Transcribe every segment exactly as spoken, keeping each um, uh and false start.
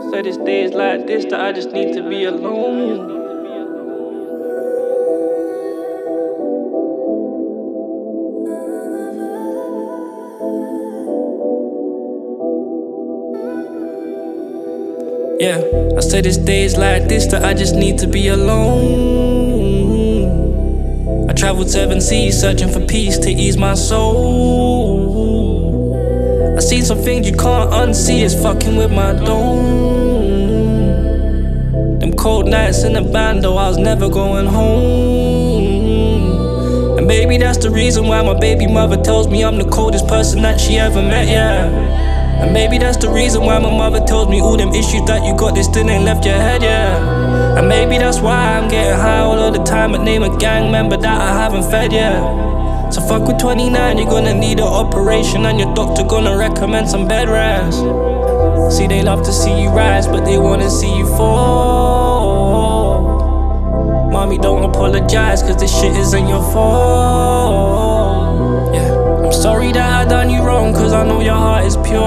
Said it's days like this that I just need to be alone. Yeah, I said it's days like this that I just need to be alone. I traveled seven seas searching for peace to ease my soul. I seen some things you can't unsee, it's fucking with my dome. Them cold nights in the band, though I was never going home. And maybe that's the reason why my baby mother tells me I'm the coldest person that she ever met, yeah. And maybe that's the reason why my mother tells me all them issues that you got, they still ain't left your head, yeah. And maybe that's why I'm getting high all of the time, but name a gang member that I haven't fed yet. So fuck with twenty-nine, you're gonna need an operation, and your doctor gonna recommend some bed rest. See, they love to see you rise, but they wanna see you fall. Mommy, don't apologize, cause this shit isn't your fault. Yeah, I'm sorry that I done you wrong, cause I know your heart is pure.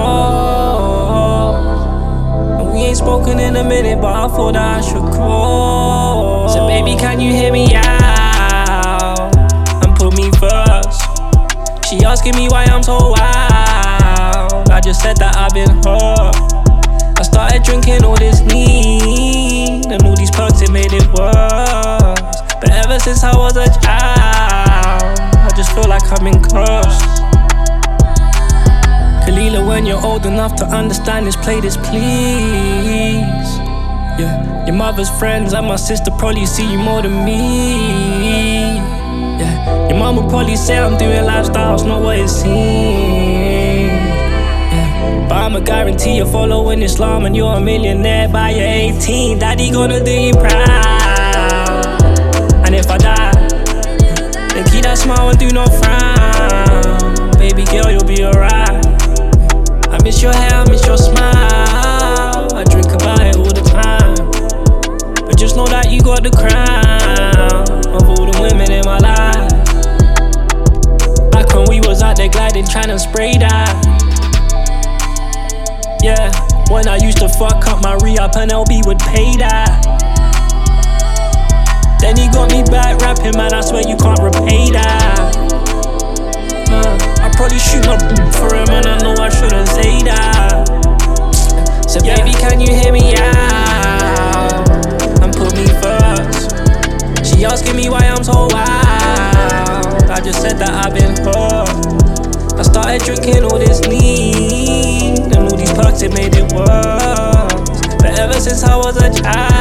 And we ain't spoken in a minute, but I thought that I should call. So baby, can you hear me out and put me first? She asking me why I'm so wild. I just said that I've been hurt. I started drinking all this lean, and all these perks, it made it worse. But ever since I was a child, I just feel like I'm in cursed. Kalila, when you're old enough to understand this, play this please. Yeah, your mother's friends and my sister probably see you more than me. Yeah, your mom will probably say I'm doing lifestyles, not what it seems. Yeah, but I'ma guarantee you're following Islam and you're a millionaire by your eighteen. Daddy gonna do you proud. And if I die, then keep that smile and do not frown. Baby girl, you'll be alright. I miss your hair, I miss your smile. I drink about it all the time. But just know that you got the crown of all the women in my life. Back when we was out there gliding, trying to spray that. Yeah, when I used to fuck up my re-up and L B would pay that. Then he got me back rapping, man, I swear you can't repay that. uh, I probably shoot my boot for him, and I know I shouldn't say that. So yeah, baby, can you hear me out and put me first? She asking me why I'm so wild. I just said that I've been hurt. I started drinking all this lean, and all these perks, it made it worse. But ever since I was a child,